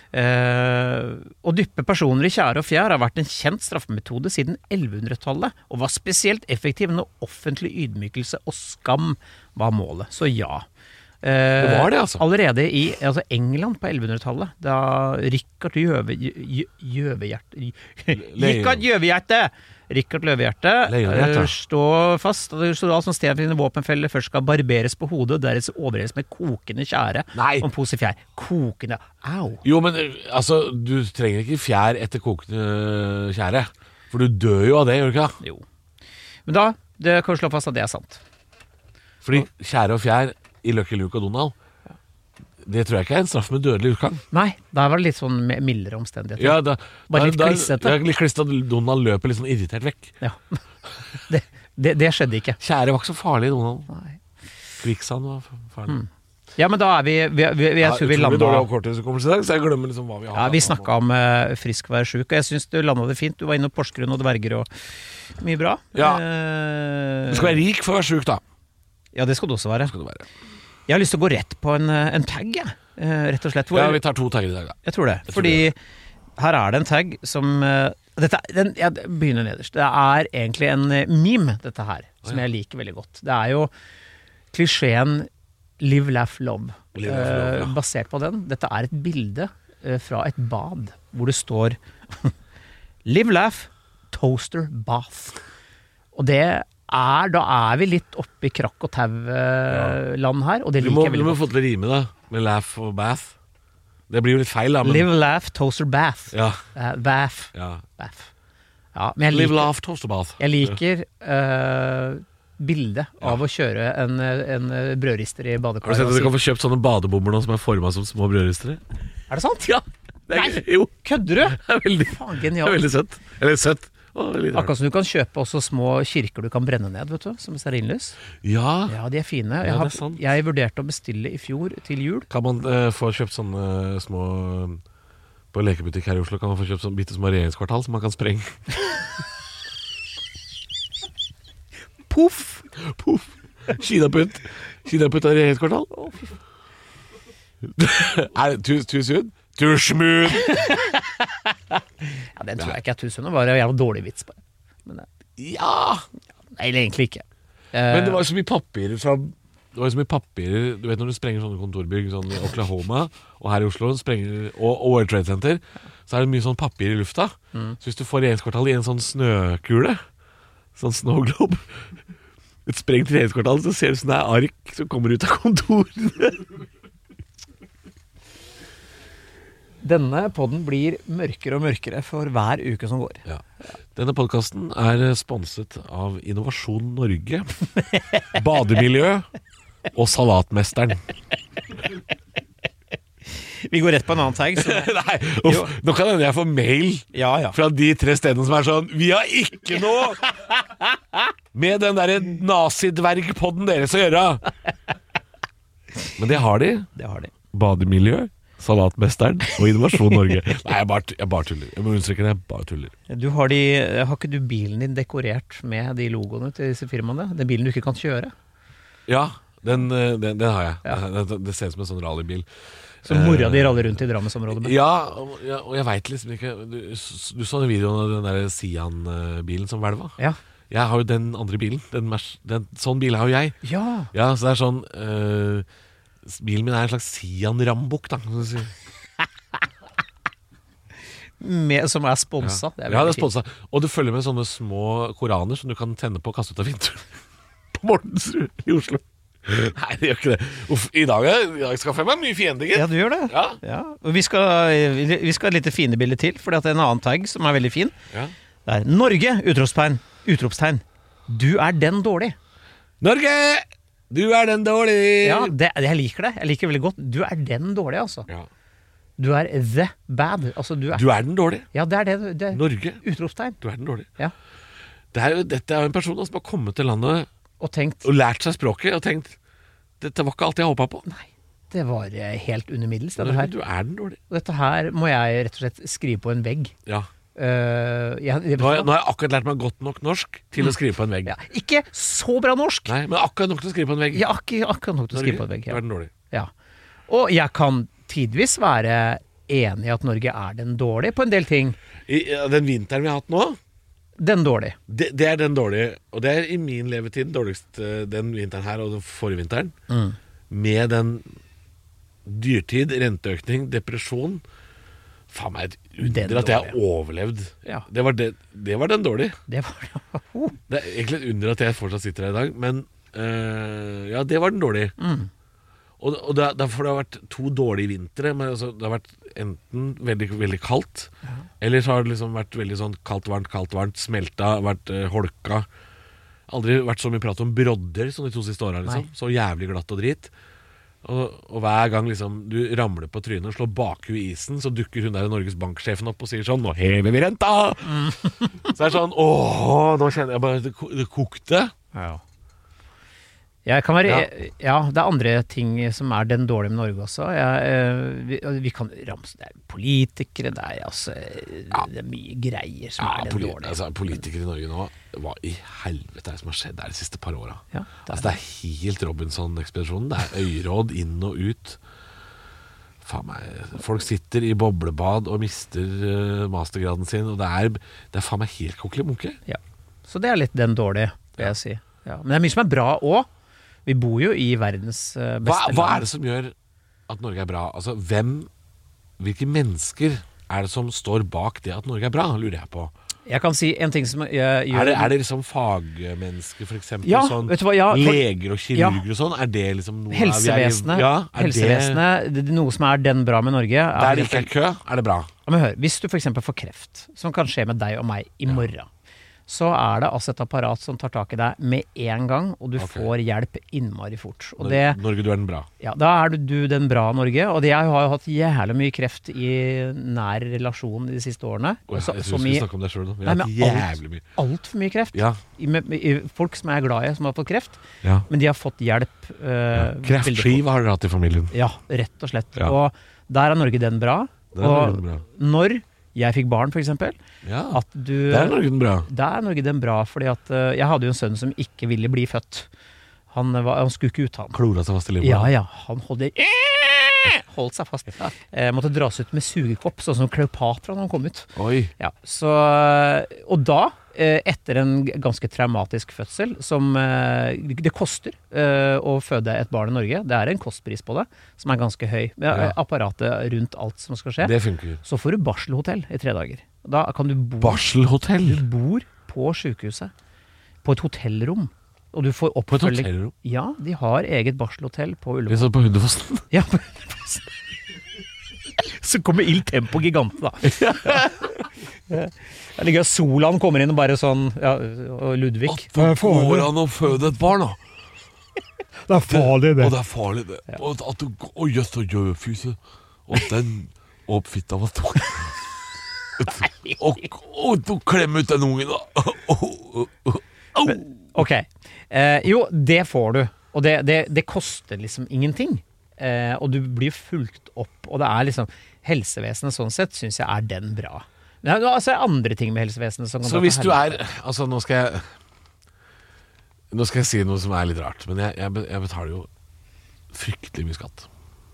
Å dyppe personer i kjære og fjær har vært en kjent straffemetode siden 1100-tallet, og var spesielt effektiv når offentlig ydmykelse og skam var målet. Så ja. Det var det, altså. Allerede i England på 1100-tallet, da Rikard Løvehjerte står fast. Det står alt som sted for sine våpenfeller først skal barberes på hodet, og deretter overredes med kokende tjære og en pose fjær. Kokende, au. Jo, men altså, du trenger ikke fjær etter kokende tjære, for du dør jo av det, gjør du ikke? Jo. Men da, det kan vi slå fast at det er sant. Fordi tjære og fjær i Lucky Luke og Donald, det tror jeg ikke er en straff med dødelig utgang. Nei, da var det litt sånn mildere omstendigheter. Ja, bare litt klissete. Ja, litt klissete. Donald løper litt sånn irritert vekk. Ja. Det skjedde ikke. Tjære var ikke så farlig, Donald. Nei. Kvikksand var farlig. Ja, men da er jeg tror vi landet dårlig oppkortelseshukommelse i dag, så jeg glemmer liksom hva vi har. Ja, vi snakket om friskvær sjuk, og jeg synes du landet det fint. Du var inne på Porsgrunn og dverger og mye bra. Ja. Du skal være rik for å være sjuk, da. Ja, det skal du også være. Det skal du være. Jeg har lyst til å gå rett på en tag, rett og slett. Ja, vi tar 2 tagger i dag, da. Jeg tror det. Fordi her er det en tag som jeg begynner nederst. Det er egentlig en meme, dette her, som jeg liker veldig godt. Det er jo klisjeen Live, Laugh, Love. Basert på den. Dette er et bilde fra et bad, hvor det står Live, Laugh, Toaster Bath. Og da er vi litt oppe i krakk og tau-land her, og det liker jeg veldig godt. Du må få til å rime da, med laugh og bath. Det blir jo litt feil da, men... Live, laugh, toaster, bath. Ja. Bath. Ja. Bath. Ja, men Live, laugh, toaster, bath. Jeg liker bildet av å kjøre en brødrister i badekaret. Har du sett at du kan få kjøpt sånne badebomber nå som er formet som små brødristere? Er det sant? Ja. Nei, jo. Kødder du? Det er veldig, Faen, det genialt. er veldig søtt. Eller søtt. Akkurat som du kan kjøpe også små kirker du kan brenne ned, vet du, som stearinlys. Ja. Ja, de er fine. Ja, det er sant. Jeg vurderte å bestille i fjor til jul. Kan man få kjøpt sånne små... På lekebutikk her i Oslo kan man få kjøpt sånne bitte små regjeringskvartal som man kan sprenge. Puff! Puff. Kinaputt. Kinaputt av regjeringskvartal. Er det too soon? Too smooth. Ja, den tror jeg ikke er tusen. Det var en jævla dårlig vits på. Men, Ja. Nei, egentlig ikke. Men det var jo så mye papirer fra... Det var jo så mye papirer. Du vet når du sprenger sånne kontorbygg sånn i Oklahoma og her i Oslo sprenger, og World Trade Center, så er det mye sånn papir i lufta. Så hvis du får regjeringskvartal i en sånn snøkule, sånn snowglobe, et sprengt regjeringskvartal, så ser du sånn det er ark som kommer ut av kontorene. Denne podden blir mørkere og mørkere for hver uke som går. Ja. Denne podcasten er sponset av Innovasjon Norge, Bademiljø og Salatmesteren. Vi går rett på en annen tag. Nei, nå kan jeg få mail fra de 3 stedene som er sånn: vi har ikke noe med den der nazidvergpodden deres å gjøre. Men det har de. Det har de. Bademiljø, Salatmesteren og Innovasjon Norge. Nei, jeg bare tuller. Jeg må understreke det, jeg bare tuller. Har ikke du bilen din dekorert med de logoene til disse firmaene? Den bilen du ikke kan kjøre? Ja, den har jeg. Ja. Det ser ut som en sånn rallybil. Så mora di raller rundt i Drammensområdet med? Ja, og jeg vet liksom ikke. Du så den videoen av den der Sian-bilen som hvelva? Ja. Jeg har jo den andre bilen. Sånn bil har jo jeg. Ja, så det er sånn bilen min er en slags Sian-rambukk, da. Som er sponsa. Ja, det er sponsa. Og du følger med sånne små koraner som du kan tenne på og kaste ut av vinduet på Mortensrud i Oslo. Nei, det gjør ikke det. I dag skaffer jeg meg mye fiender. Ja, du gjør det. Ja. Og vi skal ha et lite fine bilde til, for det er en annen tagg som er veldig fin. Ja. Det er Norge, utropstegn. Du er den dårlig. Norge, du er den dårlig. Ja, jeg liker det. Jeg liker veldig godt. Du er den dårlig, altså. Ja. Du er the bad. Altså, du er den dårlig. Ja, det er det. Norge. Utropstegn. Du er den dårlig. Ja. Dette er jo en person som har kommet til landet og lært seg språket og tenkt, dette var ikke alt jeg håpet på. Nei, det var helt under middels. Du er den dårlig. Og dette her må jeg rett og slett skrive på en vegg. Ja. Nå har jeg akkurat lært meg godt nok norsk til å skrive på en vegg. Ja. Ikke så bra norsk. Nei, men akkurat nok til å skrive på en vegg. Ja, akkurat nok til å skrive på en vegg. Ja. Du er den dårlig. Ja. Og jeg kan tidvis være enig i at Norge er den dårlig på en del ting. Den vinteren vi har hatt nå, den dårlig. Det er den dårlige. Og det er i min levetid dårligst den vinteren her og den forrige vinteren. Med den dyrtid, renteøkning, depresjon. Faen meg et under at jeg har overlevd. Ja. Det var den dårlige. Det er egentlig et under at jeg fortsatt sitter her i dag. Men ja, det var den dårlige. Og derfor det har vært 2 dårlige vintre. Men altså, det har vært enten veldig, veldig kaldt, eller så har det liksom vært veldig sånn kaldt, varmt, smelta, vært holka. Aldri vært så mye prat om brodder som de 2 siste årene, liksom. Så jævlig glatt og drit. Og hver gang liksom du ramler på trynet og slår bakhuet i isen, så dukker hun der Norges banksjefen opp og sier sånn, nå hever vi renta! Så det er sånn, nå kjenner jeg bare det kokte. Ja. Jeg kan være, det er andre ting som er den dårlige med Norge også. Vi kan ramse, det er politikere, det er mye greier som er den dårlige. Altså, politikere i Norge nå, hva i helvete er det som har skjedd der de siste par årene? Ja, det er helt Robinson-ekspedisjonen. Det er øyråd inn og ut. Faen meg, folk sitter i boblebad og mister mastergraden sin, og det er faen meg helt kokkelig munke. Ja, så det er litt den dårlige, vil jeg si. Ja. Men det er mye som er bra også. Vi bor jo i verdens beste land. Hva er det som gjør at Norge er bra? Altså, hvilke mennesker er det som står bak det at Norge er bra, lurer jeg på. Jeg kan si en ting som gjør... Er det liksom fagmennesker, for eksempel? Ja, sånn, vet du hva? Leger og kirurger og sånn? Er det liksom noe... Helsevesenet, det er noe som er den bra med Norge. Der det ikke er kø, er det bra. Ja, men hør, hvis du for eksempel får kreft, som kan skje med deg og meg i morgen, så er det altså et apparat som tar tak i deg med en gang, og du får hjelp innmari fort. Og Norge, du er den bra. Ja, da er du den bra Norge, og jeg har jo hatt jævlig mye kreft i nær relasjon de siste årene. Jeg tror vi skal snakke om det selv. Vi har hatt jævlig mye. Alt for mye kreft. Ja. Folk som er glad i, som har fått kreft, men de har fått hjelp. Kreftskive har dere hatt i familien. Ja, rett og slett. Ja. Og der er Norge den bra. Når jeg fikk barn, for eksempel. Ja, det er Norge den bra. Det er Norge den bra, fordi at jeg hadde jo en sønn som ikke ville bli født. Han skulle ikke ut han. Klora seg fast i livet. Ja, han holdt seg fast. Måtte dras ut med sugekopp, sånn som Kleopatra når han kom ut. Oi. Ja, og da, etter en ganske traumatisk fødsel, som det koster å føde et barn i Norge, det er en kostpris på det, som er ganske høy. Apparatet rundt alt som skal skje. Det funker. Så får du barselhotell i 3 dager. Da kan du bo... Barselhotell? Du bor på sykehuset, på et hotellrom. Og du får oppfølging. På et hotellrom? Ja, de har eget barselhotell på Ullevål. Det er sånn på Hundefossen? Ja, på Hundefossen. Så kommer Il Tempo Gigante, da. Det ligger Solan kommer inn og bare sånn, og Ludvig. Hva får han å føde et barn, da? Det er farlig, det. Og det er farlig, det. Ja. Og at du, jøss, og gjøfyse. Og den oppfitta var tok. Og du klemmer ut den ungen, da. Men, ok. Jo, det får du. Og det koster liksom ingenting. og du blir fulgt opp, og det liksom helsevesenet sånn sett, synes jeg den bra. Men det altså andre ting med helsevesenet som kan Så hvis du altså nå skal jeg si noe som litt rart, men jeg betaler jo fryktelig mye skatt.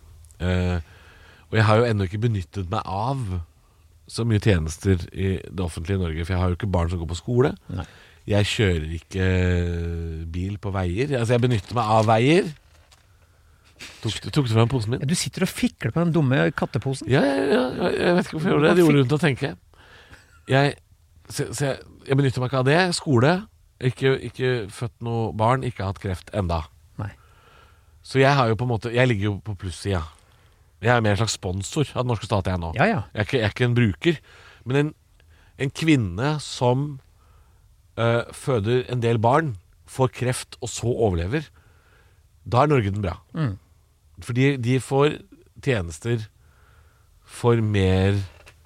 Og jeg har jo ennå ikke benyttet meg av så mye tjenester i det offentlige i Norge, for jeg har jo ikke barn som går på skole. Nei. Jeg kjører ikke bil på veier. Altså jeg benytter meg av veier. Tok du frem posen min? Du sitter og fikler på den dumme katteposen. Ja, jeg vet ikke hvorfor jeg gjorde det. Det gjorde rundt å tenke. Jeg benytter meg ikke av det. Skole. Ikke født noe barn. Ikke hatt kreft enda. Nei. Så jeg har jo på en måte Jeg ligger jo på plussida. Jeg mer en slags sponsor av den norske stat jeg nå. Ja. Jeg er ikke en bruker. Men en kvinne som føder en del barn, får kreft og så overlever, da Norge den bra. Fordi de får tjenester for mer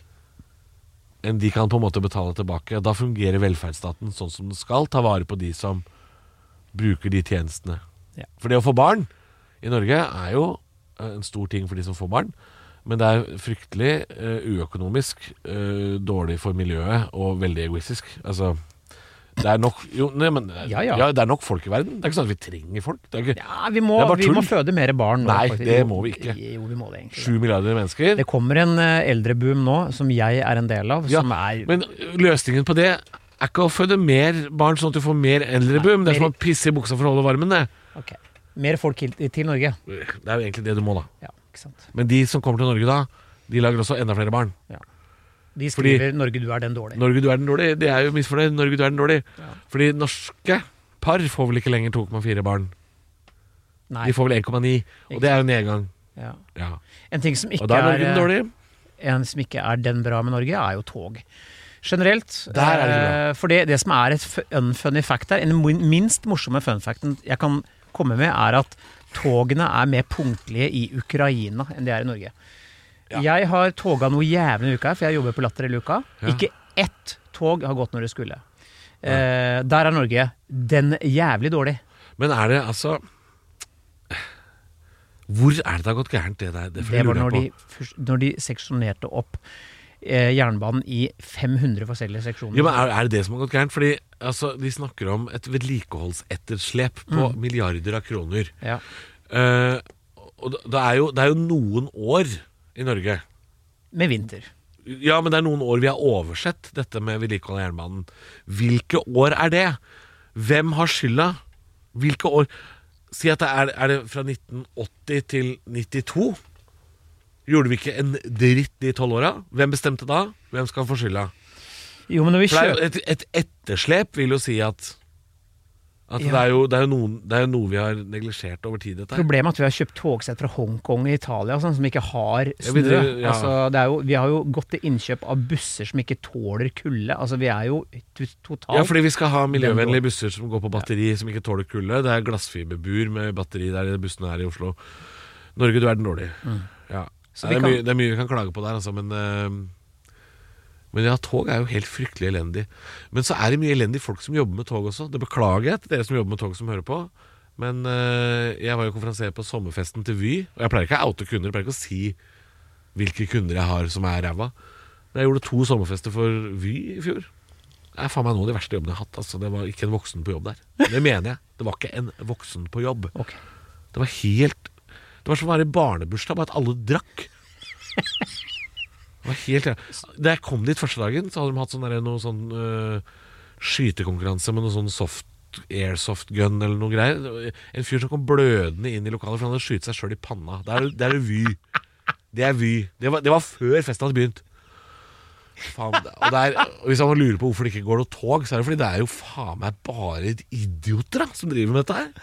enn de kan på en måte betale tilbake. Da fungerer velferdsstaten sånn som den skal, ta vare på de som bruker de tjenestene. Ja. For det å få barn i Norge jo en stor ting for de som får barn, men det fryktelig uøkonomisk, dårlig for miljøet og veldig egoistisk. Altså, det nok det nok folk i verden. Det ikke sånn at vi trenger folk. Vi må føde mer barn nå. Nei, faktisk. det må vi ikke. Jo, vi må det egentlig. 7 milliarder mennesker. Det kommer en eldreboom nå, som jeg en del av, Men løsningen på det ikke å føde mer barn sånn at du får mer eldreboom. Det som å pisse i buksa for å holde varmen, det. Ok. Mer folk til Norge. Det jo egentlig det du må, da. Ja, ikke sant. Men de som kommer til Norge da, de lager også enda flere barn. Ja. De skriver 'Norge, du den dårlig'. Norge, du den dårlig. Det jo misfornøyd. Norge, du den dårlig. Ja. Fordi norske par får vel ikke lenger 2,4 barn. Nei. De får vel 1,9. Og det jo nedgang. Ja. Ja. En ting som ikke og da Norge den dårlig. En som ikke den bra med Norge, jo tog. Generelt. Der det bra. For det som et unfunny fact her, en minst morsomme fun facten jeg kan komme med, at togene mer punktlige i Ukraina enn de i Norge. Ja. Jeg har toget noe jævlig i uka, for jeg jobber på Latter i uka. Ja. Ikke ett tog har gått når det skulle. Der Norge den jævlig dårlig. Men det altså hvor det har gått gærent det der? Det var når de seksjonerte opp jernbanen i 500 forskjellige seksjoner. Ja, men det det som har gått gærent? Fordi altså, de snakker om et vedlikeholdsetterslep på milliarder av kroner. Ja. Og det jo noen år i Norge. Med vinter. Ja, men det noen år vi har oversett dette med vedlikehold av jernbanen. Hvilke år det? Hvem har skylda? Hvilke år? Si at det det fra 1980 til 92. Gjorde vi ikke en dritt de 12 åra? Hvem bestemte da? Hvem skal få skylda? Jo, men når vi For et etterslep vil jo si at det jo noe vi har neglisjert over tid. Dette. Problemet at vi har kjøpt togsett fra Hongkong i Italia sånn, som ikke har snø. Altså, vi har jo gått til innkjøp av busser som ikke tåler kulde. Altså, vi jo totalt... Ja, fordi vi skal ha miljøvennlige busser som går på batteri, som ikke tåler kulde. Det glassfiberbur med batteri der bussene i Oslo. Norge, du den dårlig. Ja. Det mye vi kan klage på der, altså, men ja, tog jo helt fryktelig elendig. Men så det mye elendig folk som jobber med tog også. Det beklager jeg til dere som jobber med tog som hører på. Men jeg var jo konferansier på sommerfesten til Vy. Og jeg pleier ikke å oute kunder, jeg pleier ikke å si hvilke kunder jeg har som ræva. Jeg gjorde 2 sommerfester for Vy i fjor. Det faen meg noen av de verste jobbene jeg har hatt. Altså. Det var ikke en voksen på jobb der. Det mener jeg. Det var ikke en voksen på jobb. Okay. Det var som å være i barnebursdag, bare at alle drakk. Det var helt Da jeg kom dit første dagen, så hadde de hatt skytekonkurranse med noe sånn airsoft gun eller noe greier. En fyr som kom blødende inn i lokalet, for han hadde skytet seg selv i panna. Det Vy. Det Vy. Det var før festen hadde begynt. Faen, og hvis man lurer på hvorfor det ikke går noe tog, så det fordi det jo faen meg bare idioter som driver med dette her.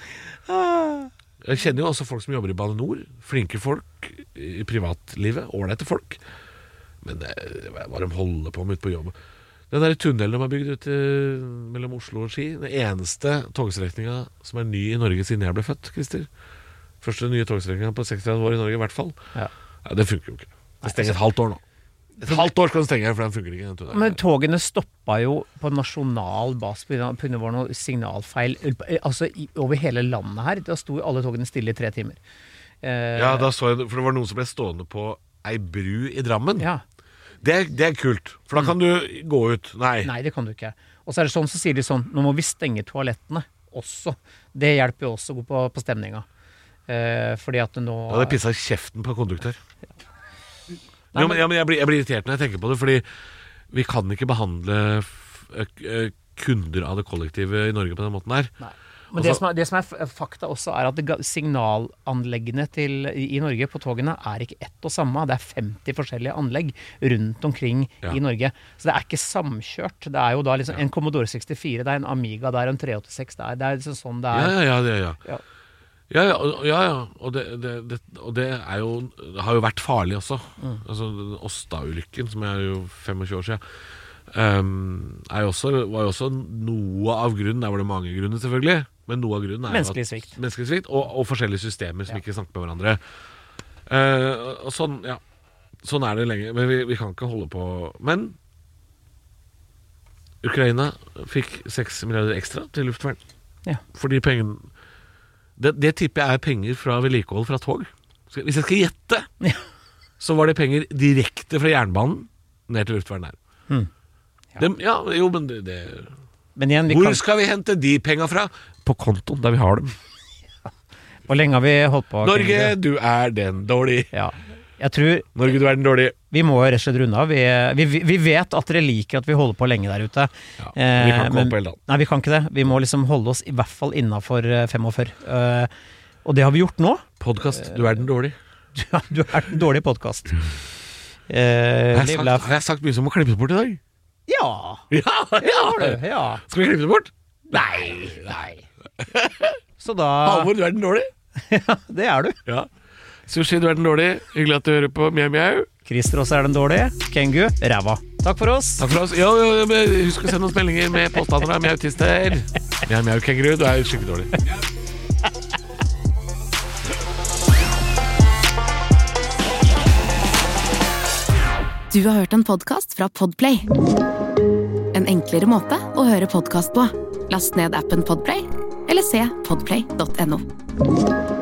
Jeg kjenner jo også folk som jobber i Bane NOR. Flinke folk i privatlivet. Ålreite folk. Men hva de holder på med ute på jobb. Den der tunnelen de har bygd ut mellom Oslo og Ski, den eneste togstrekninga som ny i Norge siden jeg ble født, Christer. Første nye togstrekninga på 60 år i Norge i hvert fall. Ja, det funker jo ikke. Det stenger et halvt år nå. Et halvt år skal den stenge, for den funker ikke. Men togene stoppa jo på nasjonal bas på grunn av noe signalfeil. Altså over hele landet her. Da sto alle togene stille i 3 timer. Ja, da så jeg, for det var noen som ble stående på ei bru i Drammen. Ja. Det er kult, for da kan du gå ut. Nei, Nei, det kan du ikke. Og så er det sånn, så sier de sånn, nå må vi stenge toalettene også. Det hjelper jo også å gå på stemninga. Fordi at nå... Ja, det pisset kjeften på konduktør. Ja, men jeg blir irritert når jeg tenker på det, fordi vi kan ikke behandle kunder av det kollektive i Norge på den måten her. Nei. Men det som er fakta også er at signalanleggene i Norge på togene er ikke ett og samme. Det er 50 forskjellige anlegg rundt omkring i Norge. Så det er ikke samkjørt. Det er jo da liksom en Commodore 64, det er en Amiga, det er en 386, det er liksom sånn det er. Ja, og det er jo, det har jo vært farlig også. Altså Åsta-ulykken, som er jo 25 år siden, var jo også noe av grunnen. Der var det mange grunner selvfølgelig, men noe av grunnen er menneskelig svikt og forskjellige systemer som ikke snakker med hverandre. Og sånn er det lenge. Men vi kan ikke holde på. Men Ukraina fikk 6 milliarder ekstra til luftvern. Fordi pengene det tipper jeg er penger fra vedlikehold fra tog. Hvis jeg skal gjette, så var det penger direkte fra jernbanen ned til luftvern der. Men igjen, hvor skal vi hente de penger fra? På kontoen der vi har dem. Hvor lenge har vi holdt på? Norge, du er den dårlig. Jeg tror Norge, du er den dårlig. Vi må rett og slett runde av. Vi vet at dere liker at vi holder på lenge der ute. Vi kan ikke holde på hele dagen. Nei, vi kan ikke det. Vi må liksom holde oss i hvert fall innenfor 45. Og det har vi gjort nå. Podcast, du er den dårlig. Du er den dårlige podcast. Har jeg sagt mye som må klippes bort i dag? Ja. Skal vi klippe det bort? Nei. Så da Halvor, du er den dårlig. Ja, det er du. Ja. Sushi, du er den dårlig. Hyggelig at du hører på Mjau Mjau. Christer også er den dårlige. Kengu, ræva. Takk for oss. Jo, husk å sende oss meldinger med påstander av mjautister. Mjau Mjau, Kengu, du er skikkelig dårlig. Du har hørt en podcast fra Podplay. En enklere måte å høre podcast på. Last ned appen Podplay, eller se podplay.no.